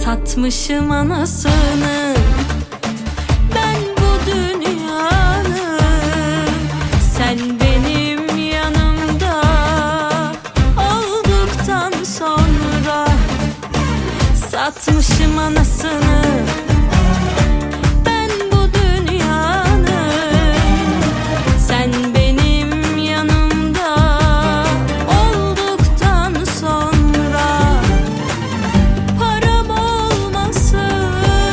Satmışım anasını ben bu dünyanın. Sen benim yanımda olduktan sonra satmışım anasını ben bu dünyanın. Sen benim yanımda olduktan sonra param olmasın,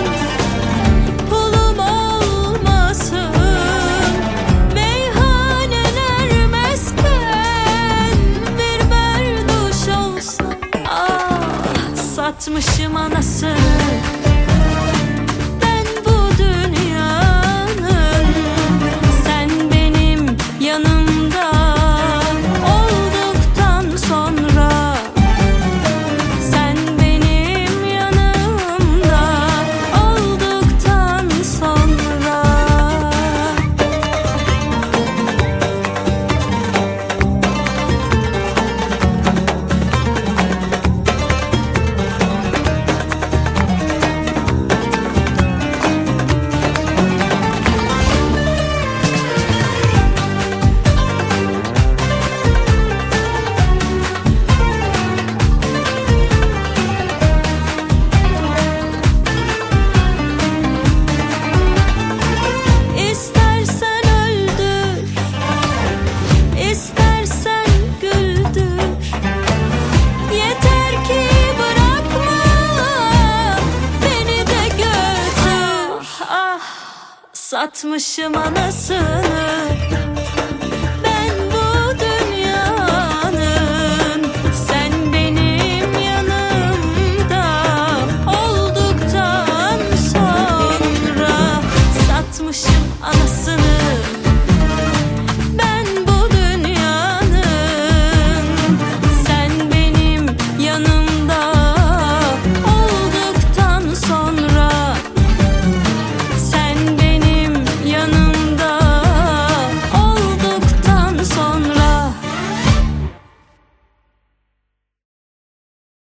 pulum olmasın, meyhaneler mesken bir berduş olsa. Ah, satmışım anasını ben bu dünyanın. Sen benim yanımda olduktan sonra, sen benim yanımda olduktan sonra. İstersen öldür, istersen güldür, yeter ki bırakma beni de götür. Ah, satmışım anasını